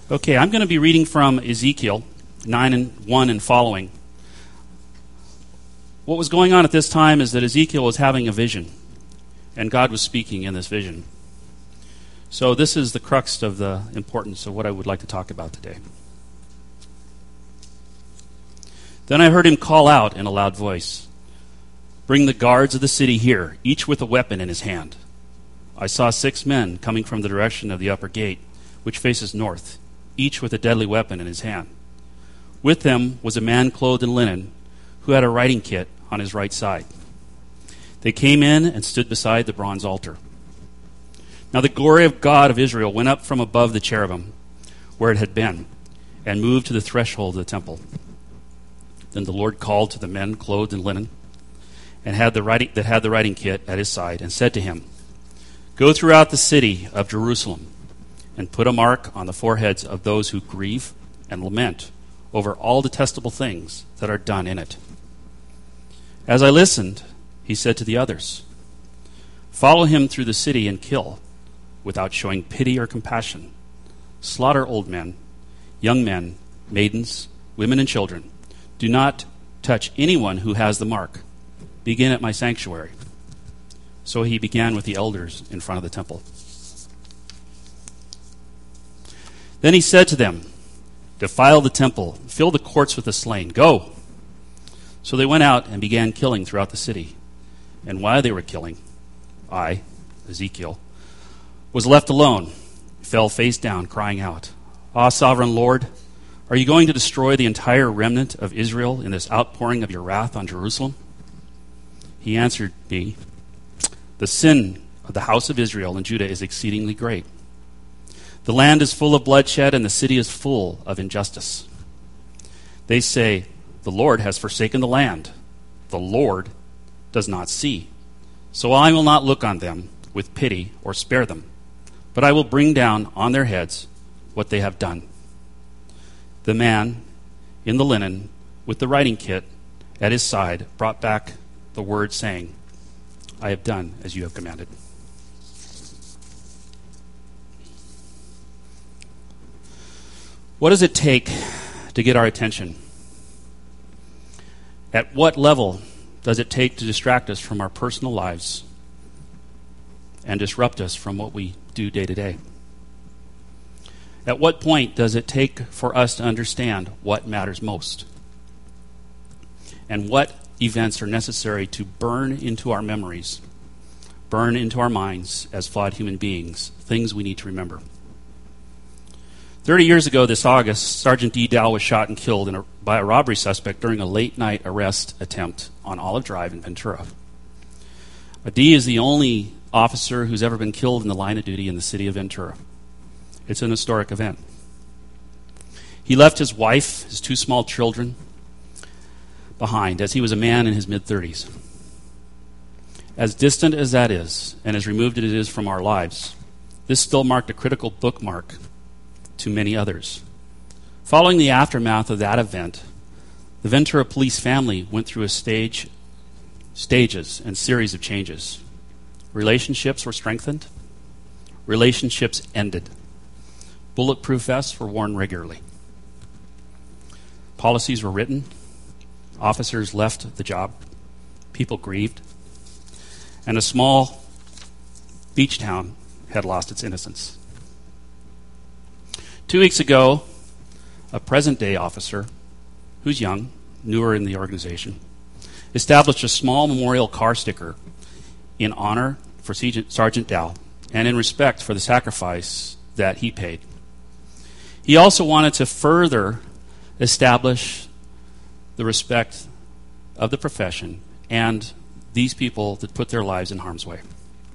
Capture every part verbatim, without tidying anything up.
Okay, I'm going to be reading from Ezekiel nine and one and following. What was going on at this time is that Ezekiel was having a vision, and God was speaking in this vision. So this is the crux of the importance of what I would like to talk about today. Then I heard him call out in a loud voice, "Bring the guards of the city here, each with a weapon in his hand." I saw six men coming from the direction of the upper gate, which faces north, each with a deadly weapon in his hand. With them was a man clothed in linen, who had a writing kit on his right side. They came in and stood beside the bronze altar. Now the glory of God of Israel went up from above the cherubim, where it had been, and moved to the threshold of the temple. Then the Lord called to the men clothed in linen, and had the writing that had the writing kit at his side, and said to him, "Go throughout the city of Jerusalem, and put a mark on the foreheads of those who grieve and lament over all detestable things that are done in it." As I listened, he said to the others, "Follow him through the city and kill, without showing pity or compassion. Slaughter old men, young men, maidens, women, and children. Do not touch anyone who has the mark. Begin at my sanctuary." So he began with the elders in front of the temple. Then he said to them, "Defile the temple, fill the courts with the slain. Go!" So they went out and began killing throughout the city. And while they were killing, I, Ezekiel, was left alone, fell face down, crying out, "Ah, sovereign Lord, are you going to destroy the entire remnant of Israel in this outpouring of your wrath on Jerusalem?" He answered me, "The sin of the house of Israel and Judah is exceedingly great. The land is full of bloodshed, and the city is full of injustice. They say, 'The Lord has forsaken the land. The Lord does not see.' So I will not look on them with pity or spare them, but I will bring down on their heads what they have done." The man in the linen with the writing kit at his side brought back the word, saying, "I have done as you have commanded." What does it take to get our attention? At what level does it take to distract us from our personal lives and disrupt us from what we do day to day? At what point does it take for us to understand what matters most? And what events are necessary to burn into our memories, burn into our minds as flawed human beings, things we need to remember? Thirty years ago this August, Sergeant D. Dow was shot and killed in a, by a robbery suspect during a late-night arrest attempt on Olive Drive in Ventura. D is the only officer who's ever been killed in the line of duty in the city of Ventura. It's an historic event. He left his wife, his two small children, behind, as he was a man in his mid-thirties. As distant as that is, and as removed as it is from our lives, this still marked a critical bookmark to many others. Following the aftermath of that event, the Ventura police family went through a stage, stages and series of changes. Relationships were strengthened. Relationships ended. Bulletproof vests were worn regularly. Policies were written. Officers left the job. People grieved. And a small beach town had lost its innocence. Two weeks ago, a present-day officer, who's young, newer in the organization, established a small memorial car sticker in honor for Sergeant Dow and in respect for the sacrifice that he paid. He also wanted to further establish the respect of the profession and these people that put their lives in harm's way.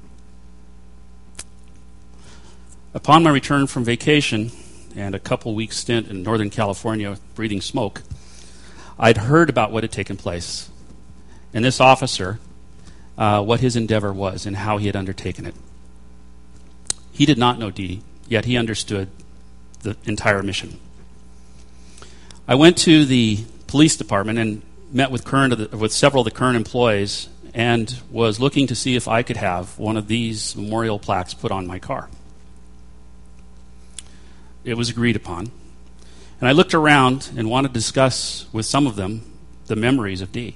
Upon my return from vacation and a couple weeks stint in Northern California breathing smoke, I'd heard about what had taken place, and this officer, uh, what his endeavor was and how he had undertaken it. He did not know D, yet he understood the entire mission. I went to the police department and met with current with several of the current employees and was looking to see if I could have one of these memorial plaques put on my car. it was agreed upon. And I looked around and wanted to discuss with some of them the memories of Dee.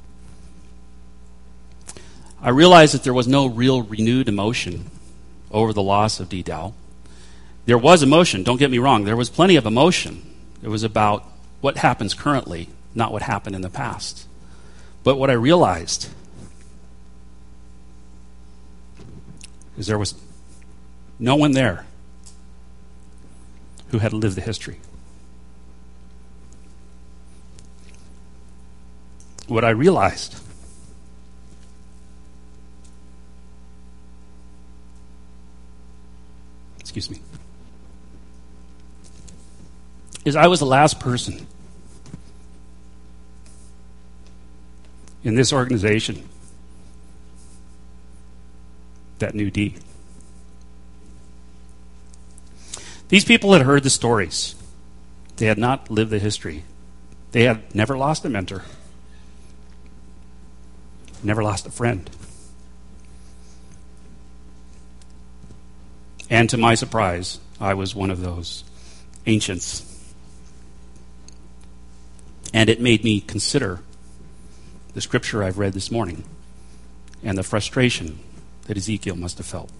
I realized that there was no real renewed emotion over the loss of Dee Dow. There was emotion, don't get me wrong. There was plenty of emotion. It was about what happens currently, not what happened in the past. But what I realized is there was no one there who had lived the history. What I realized excuse me, is I was the last person in this organization that knew Dee. These people had heard the stories. They had not lived the history. They had never lost a mentor, never lost a friend. And to my surprise, I was one of those ancients. And it made me consider the scripture I've read this morning and the frustration that Ezekiel must have felt.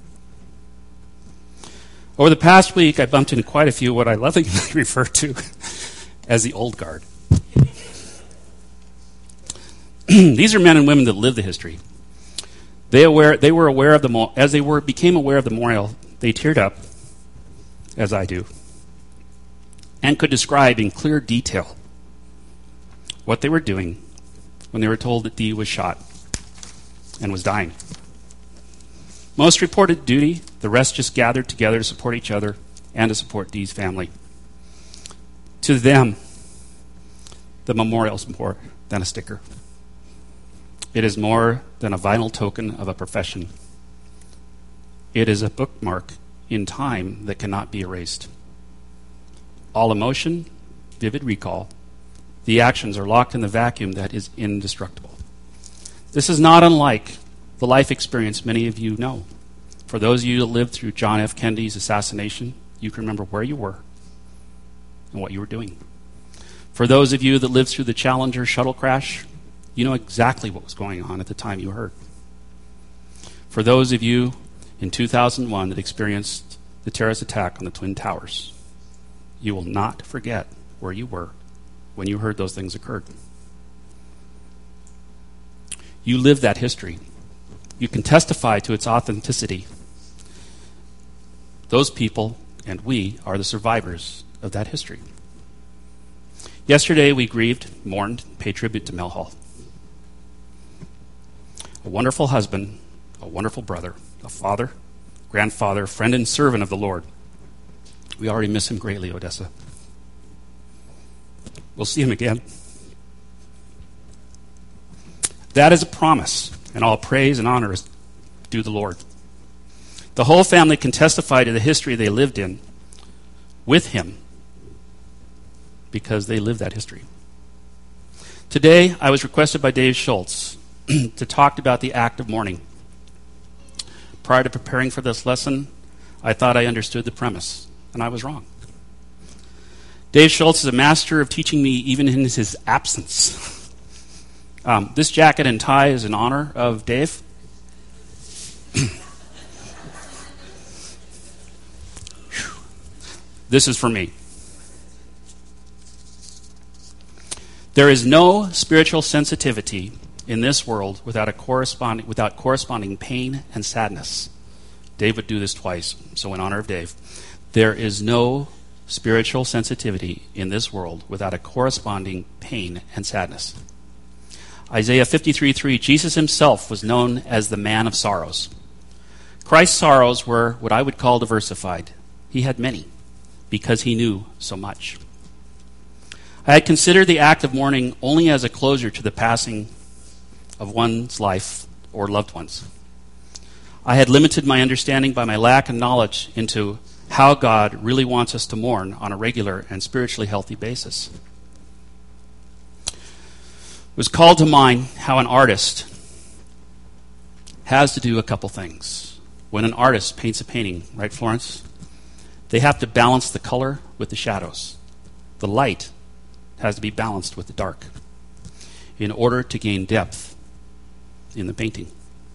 Over the past week, I bumped into quite a few what I lovingly refer to as the old guard. These are men and women that live the history. They aware they were aware of the as they were became aware of the memorial. They teared up, as I do, and could describe in clear detail what they were doing when they were told that Dee was shot and was dying. Most reported duty, the rest just gathered together to support each other and to support Dee's family. To them, the memorial is more than a sticker. It is more than a vinyl token of a profession. It is a bookmark in time that cannot be erased. All emotion, vivid recall, the actions are locked in the vacuum that is indestructible. This is not unlike the life experience many of you know. For those of you that lived through John F. Kennedy's assassination, you can remember where you were and what you were doing. For those of you that lived through the Challenger shuttle crash, you know exactly what was going on at the time you heard. For those of you in two thousand one that experienced the terrorist attack on the Twin Towers, you will not forget where you were when you heard those things occurred. You live that history. You can testify to its authenticity. Those people and we are the survivors of that history. Yesterday we grieved, mourned, paid tribute to Mel Hall. A wonderful husband, a wonderful brother, a father, grandfather, friend and servant of the Lord. We already miss him greatly, Odessa. We'll see him again. That is a promise, and all praise and honor is due the Lord. The whole family can testify to the history they lived in with him because they lived that history. Today, I was requested by Dave Schultz to talk about the act of mourning. Prior to preparing for this lesson, I thought I understood the premise, and I was wrong. Dave Schultz is a master of teaching me even in his absence. Um, this jacket and tie is in honor of Dave. This is for me. There is no spiritual sensitivity in this world without a corresponding without corresponding pain and sadness. Dave would do this twice, so in honor of Dave. There is no spiritual sensitivity in this world without a corresponding pain and sadness. Isaiah fifty-three three, Jesus himself was known as the man of sorrows. Christ's sorrows were what I would call diversified. He had many because he knew so much. I had considered the act of mourning only as a closure to the passing of one's life or loved ones. I had limited my understanding by my lack of knowledge into how God really wants us to mourn on a regular and spiritually healthy basis. It was called to mind how an artist has to do a couple things. When an artist paints a painting, right, Florence? They have to balance the color with the shadows. The light has to be balanced with the dark in order to gain depth in the painting.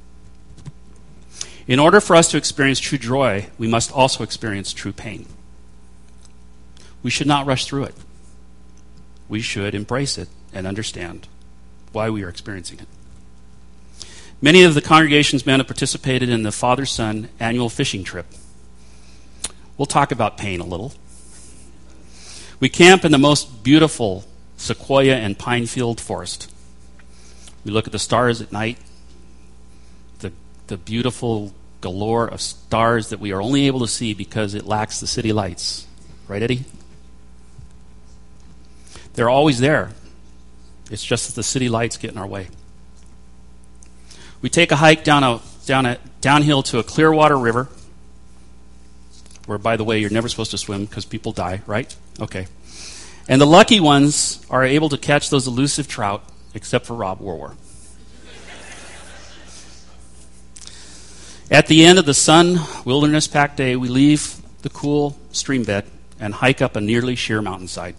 In order for us to experience true joy, we must also experience true pain. We should not rush through it. We should embrace it and understand why we are experiencing it. Many of the congregation's men have participated in the father-son annual fishing trip. We'll talk about pain a little. We camp in the most beautiful sequoia and pine field forest. We look at the stars at night, the, the beautiful galore of stars that we are only able to see because it lacks the city lights. Right, Eddie? They're always there. It's just that the city lights get in our way. We take a hike down a, down a downhill to a Clearwater River, where, by the way, you're never supposed to swim because people die, right? Okay. And the lucky ones are able to catch those elusive trout, except for Rob Warwar. At the end of the Sun Wilderness Pack Day, we leave the cool stream bed and hike up a nearly sheer mountainside.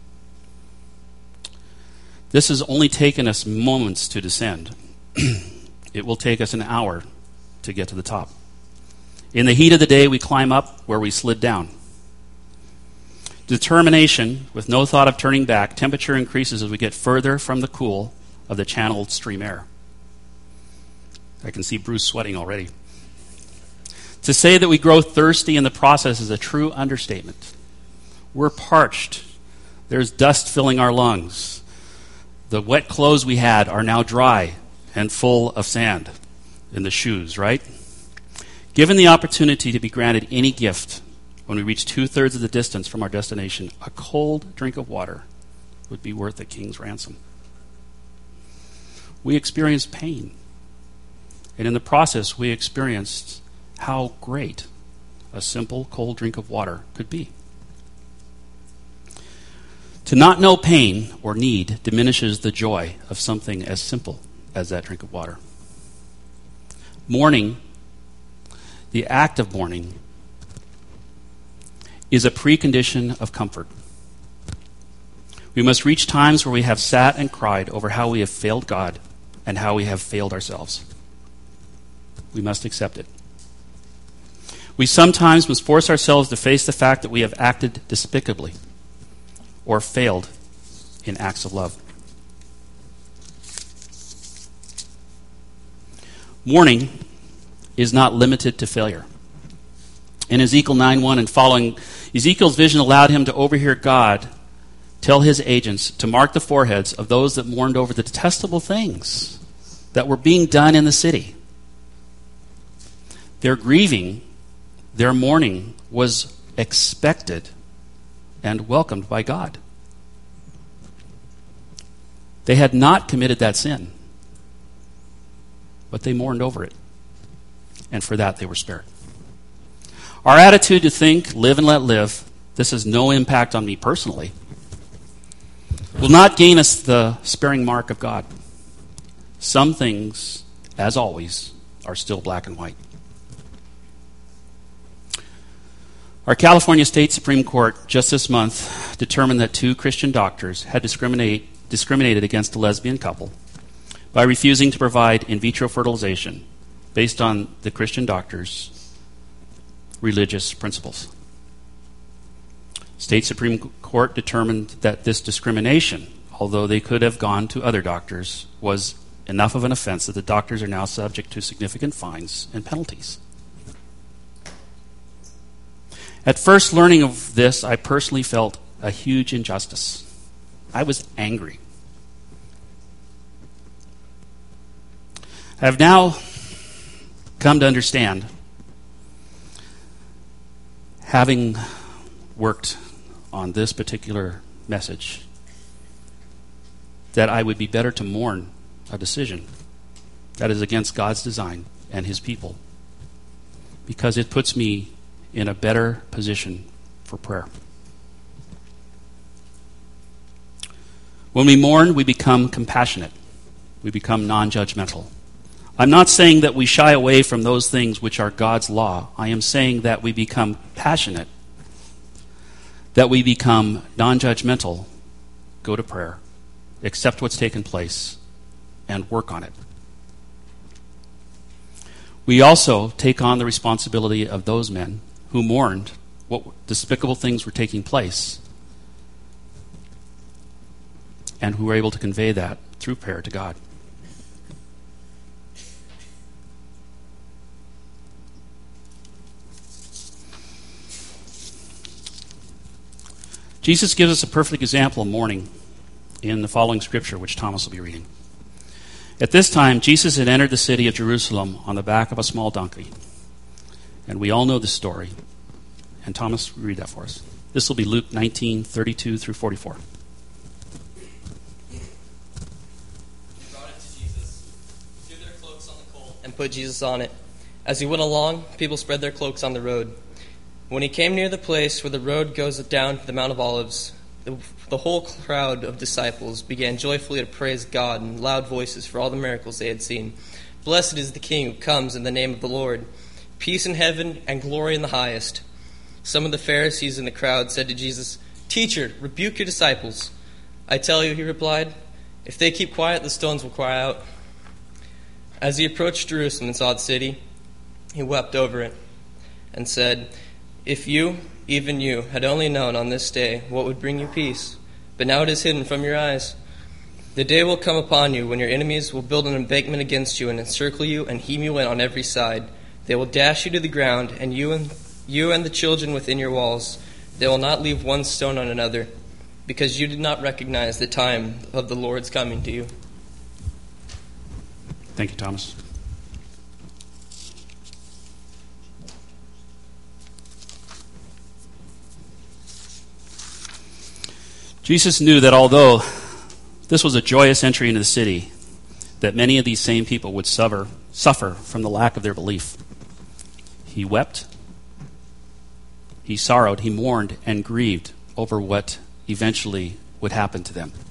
This has only taken us moments to descend. It will take us an hour to get to the top. In the heat of the day, we climb up where we slid down. Determination, with no thought of turning back, temperature increases as we get further from the cool of the channeled stream air. I can see Bruce sweating already. To say that we grow thirsty in the process is a true understatement. We're parched. There's dust filling our lungs. The wet clothes we had are now dry and full of sand in the shoes, right? Given the opportunity to be granted any gift when we reach two-thirds of the distance from our destination, a cold drink of water would be worth a king's ransom. We experienced pain. And in the process, we experienced how great a simple cold drink of water could be. To not know pain or need diminishes the joy of something as simple as that drink of water. Mourning, the act of mourning, is a precondition of comfort. We must reach times where we have sat and cried over how we have failed God and how we have failed ourselves. We must accept it. We sometimes must force ourselves to face the fact that we have acted despicably or failed in acts of love. Mourning is not limited to failure. In Ezekiel nine one and following, Ezekiel's vision allowed him to overhear God tell his agents to mark the foreheads of those that mourned over the detestable things that were being done in the city. Their grieving, their mourning was expected and welcomed by God. They had not committed that sin, but they mourned over it, and for that they were spared. Our attitude to think, live and let live, this has no impact on me personally, will not gain us the sparing mark of God. Some things, as always, are still black and white. Our California State Supreme Court just this month determined that two Christian doctors had discriminate, discriminated against a lesbian couple by refusing to provide in vitro fertilization based on the Christian doctors' religious principles. State Supreme Court determined that this discrimination, although they could have gone to other doctors, was enough of an offense that the doctors are now subject to significant fines and penalties. At first learning of this, I personally felt a huge injustice. I was angry. I have now come to understand, having worked on this particular message, that I would be better to mourn a decision that is against God's design and his people, because it puts me in a better position for prayer. When we mourn, we become compassionate. We become non-judgmental. I'm not saying that we shy away from those things which are God's law. I am saying that we become passionate that we become non-judgmental, go to prayer, accept what's taken place, and work on it. We also take on the responsibility of those men who mourned what despicable things were taking place and who were able to convey that through prayer to God. Jesus gives us a perfect example of mourning in the following scripture, which Thomas will be reading. At this time, Jesus had entered the city of Jerusalem on the back of a small donkey. And we all know the story. And Thomas, read that for us. This will be Luke nineteen, thirty-two through forty-four. They brought it to Jesus, threw their cloaks on the colt, and put Jesus on it. As he went along, people spread their cloaks on the road. When he came near the place where the road goes down to the Mount of Olives, the, the whole crowd of disciples began joyfully to praise God in loud voices for all the miracles they had seen. Blessed is the King who comes in the name of the Lord. Peace in heaven and glory in the highest. Some of the Pharisees in the crowd said to Jesus, "Teacher, rebuke your disciples." "I tell you," he replied, "if they keep quiet, the stones will cry out." As he approached Jerusalem and saw the city, he wept over it and said, "If you, even you, had only known on this day what would bring you peace, but now it is hidden from your eyes. The day will come upon you when your enemies will build an embankment against you and encircle you and hem you in on every side. They will dash you to the ground, and you and you and the children within your walls. They will not leave one stone on another, because you did not recognize the time of the Lord's coming to you." Thank you, Thomas. Jesus knew that although this was a joyous entry into the city, that many of these same people would suffer, suffer from the lack of their belief. He wept, he sorrowed, he mourned, and grieved over what eventually would happen to them.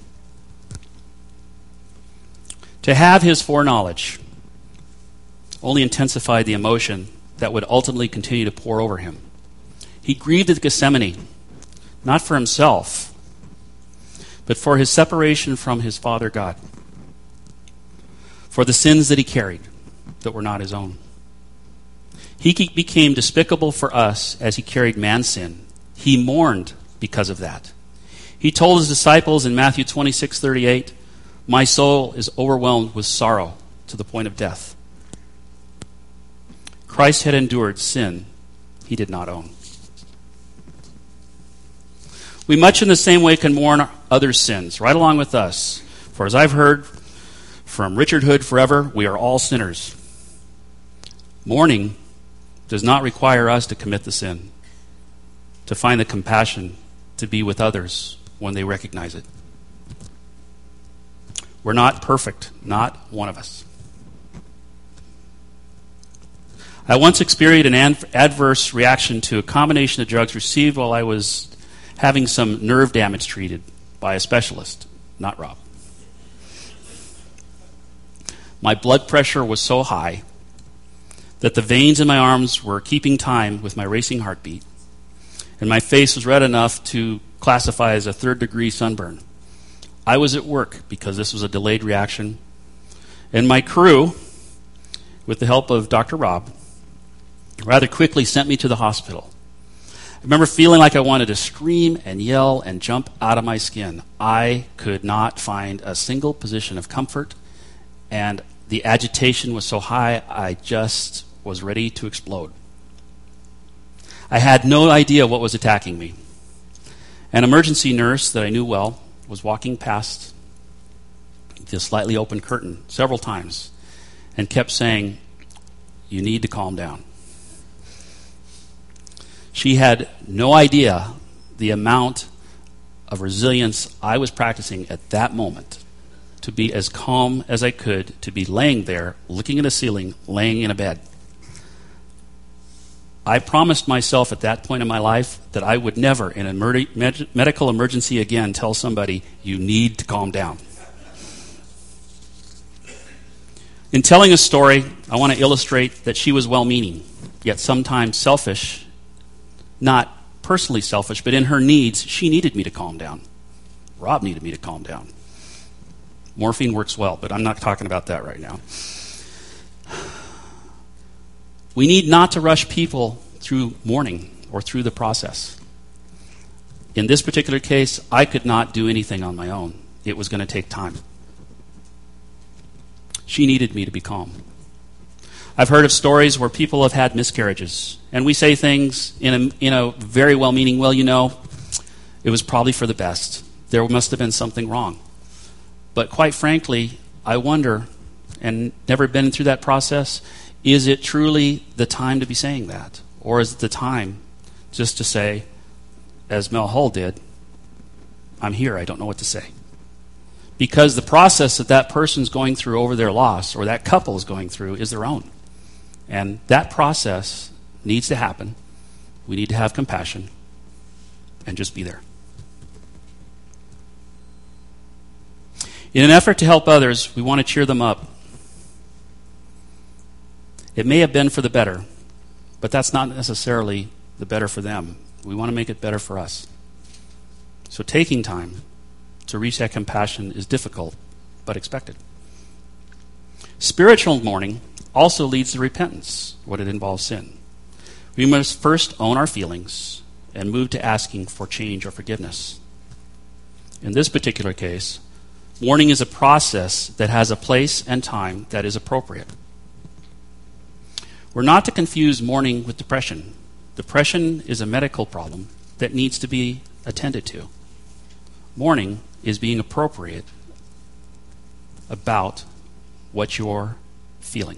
To have his foreknowledge only intensified the emotion that would ultimately continue to pour over him. He grieved at Gethsemane, not for himself, but for his separation from his Father God, for the sins that he carried that were not his own. He became despicable for us as he carried man's sin. He mourned because of that. He told his disciples in Matthew twenty-six thirty-eight, "My soul is overwhelmed with sorrow to the point of death." Christ had endured sin he did not own. We much in the same way can mourn others' sins, right along with us. For as I've heard from Richard Hood forever, we are all sinners. Mourning does not require us to commit the sin, to find the compassion to be with others when they recognize it. We're not perfect, not one of us. I once experienced an adverse reaction to a combination of drugs received while I was having some nerve damage treated by a specialist, not Rob. My blood pressure was so high that the veins in my arms were keeping time with my racing heartbeat, and my face was red enough to classify as a third-degree sunburn. I was at work because this was a delayed reaction, and my crew, with the help of Doctor Rob, rather quickly sent me to the hospital. I remember feeling like I wanted to scream and yell and jump out of my skin. I could not find a single position of comfort, and the agitation was so high I just was ready to explode. I had no idea what was attacking me. An emergency nurse that I knew well was walking past the slightly open curtain several times and kept saying, "You need to calm down." She had no idea the amount of resilience I was practicing at that moment to be as calm as I could, to be laying there, looking at a ceiling, laying in a bed. I promised myself at that point in my life that I would never, in a mer- med- medical emergency again, tell somebody, "You need to calm down." In telling a story, I want to illustrate that she was well-meaning, yet sometimes selfish, not personally selfish, but in her needs, she needed me to calm down. Rob needed me to calm down. Morphine works well, but I'm not talking about that right now. We need not to rush people through mourning or through the process. In this particular case, I could not do anything on my own. It was going to take time. She needed me to be calm. I've heard of stories where people have had miscarriages, and we say things in a, in a very well-meaning, well, you know, it was probably for the best. There must have been something wrong. But quite frankly, I wonder, and never been through that process, is it truly the time to be saying that? Or is it the time just to say, as Mel Hull did, I'm here, I don't know what to say. Because the process that that person's going through over their loss, or that couple is going through, is their own. And that process needs to happen. We need to have compassion and just be there. In an effort to help others, we want to cheer them up. It may have been for the better, but that's not necessarily the better for them. We want to make it better for us. So taking time to reach that compassion is difficult, but expected. Spiritual mourning also leads to repentance, when it involves sin. We must first own our feelings and move to asking for change or forgiveness. In this particular case, mourning is a process that has a place and time that is appropriate. We're not to confuse mourning with depression. Depression is a medical problem that needs to be attended to. Mourning is being appropriate about what you're feeling.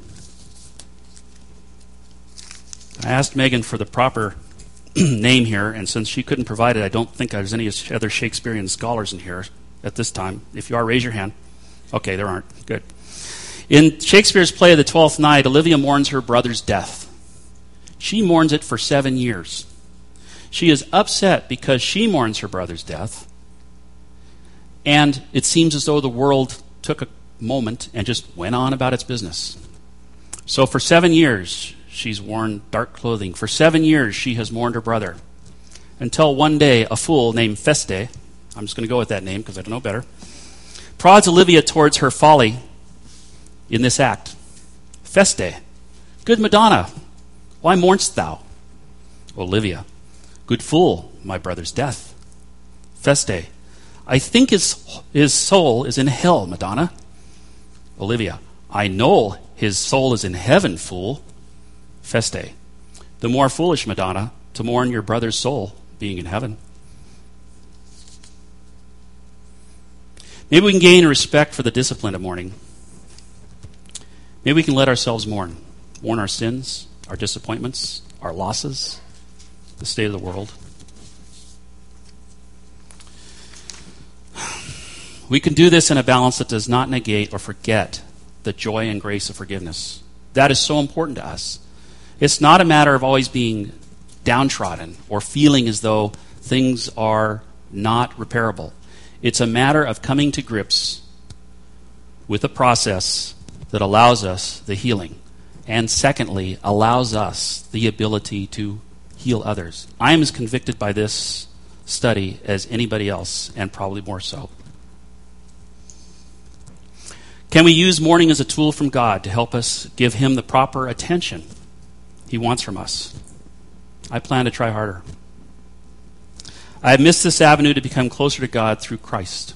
I asked Megan for the proper name here, and since she couldn't provide it, I don't think there's any other Shakespearean scholars in here at this time. If you are, raise your hand. Okay, there aren't. Good. In Shakespeare's play of The Twelfth Night, Olivia mourns her brother's death. She mourns it for seven years. She is upset because she mourns her brother's death, and it seems as though the world took a moment and just went on about its business. So for seven years, she's worn dark clothing. For seven years, she has mourned her brother. Until one day, a fool named Feste, I'm just going to go with that name because I don't know better, prods Olivia towards her folly in this act. Feste, good Madonna, why mournest thou? Olivia, good fool, my brother's death. Feste, I think his, his soul is in hell, Madonna. Olivia, I know his soul is in heaven, fool. Feste, the more foolish, Madonna, to mourn your brother's soul being in heaven. Maybe we can gain respect for the discipline of mourning. Maybe we can let ourselves mourn. Mourn our sins, our disappointments, our losses, the state of the world. We can do this in a balance that does not negate or forget the joy and grace of forgiveness. That is so important to us. It's not a matter of always being downtrodden or feeling as though things are not repairable. It's a matter of coming to grips with a process that allows us the healing, and secondly, allows us the ability to heal others. I am as convicted by this study as anybody else, and probably more so. Can we use mourning as a tool from God to help us give Him the proper attention He wants from us? I plan to try harder. I have missed this avenue to become closer to God through Christ.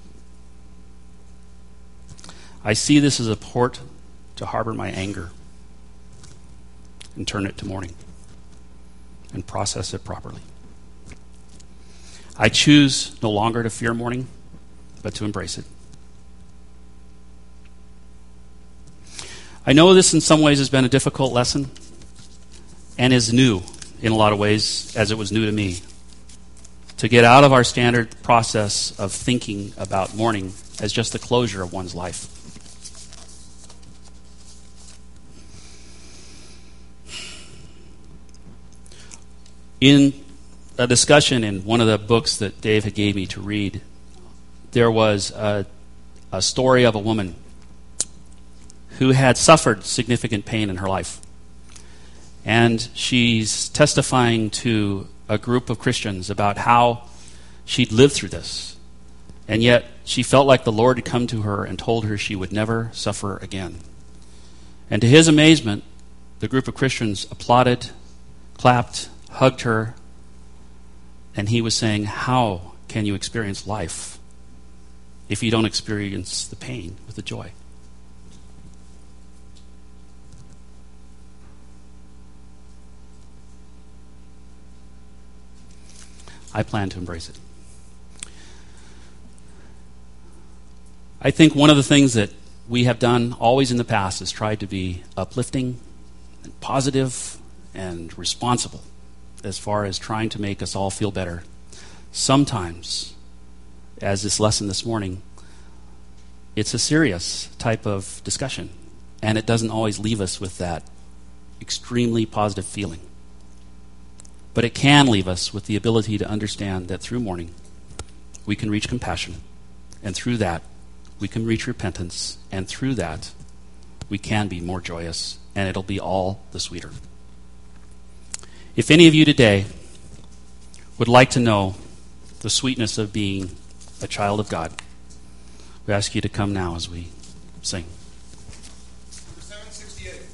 I see this as a port to harbor my anger and turn it to mourning and process it properly. I choose no longer to fear mourning, but to embrace it. I know this in some ways has been a difficult lesson and is new in a lot of ways, as it was new to me. To get out of our standard process of thinking about mourning as just the closure of one's life. In a discussion in one of the books that Dave had gave me to read, there was a, a story of a woman who had suffered significant pain in her life. And she's testifying to a a group of Christians about how she'd lived through this. And yet she felt like the Lord had come to her and told her she would never suffer again. And to his amazement, the group of Christians applauded, clapped, hugged her, and he was saying, how can you experience life if you don't experience the pain with the joy? I plan to embrace it. I think one of the things that we have done always in the past is tried to be uplifting and positive and responsible as far as trying to make us all feel better. Sometimes, as this lesson this morning, it's a serious type of discussion, and it doesn't always leave us with that extremely positive feeling. But it can leave us with the ability to understand that through mourning, we can reach compassion, and through that, we can reach repentance, and through that, we can be more joyous, and it'll be all the sweeter. If any of you today would like to know the sweetness of being a child of God, we ask you to come now as we sing. Number seven sixty-eight.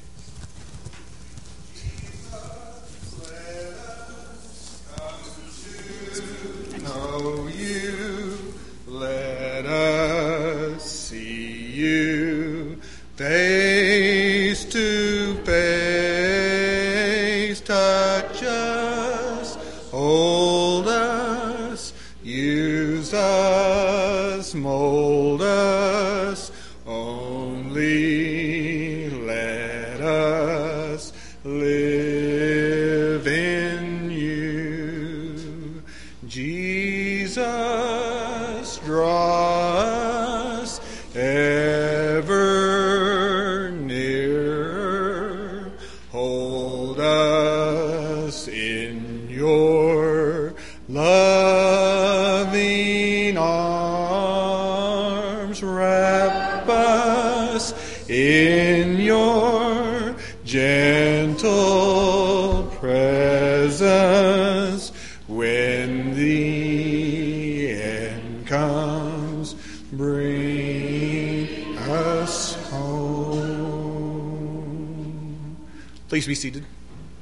Know you, let us see you face to face, touch us, hold us, use us, mold us, only let us live in you. Jesus, draw us ever nearer. Hold us in your loving arms. Wrap us in your gentle presence. When the end comes, bring us home. Please be seated.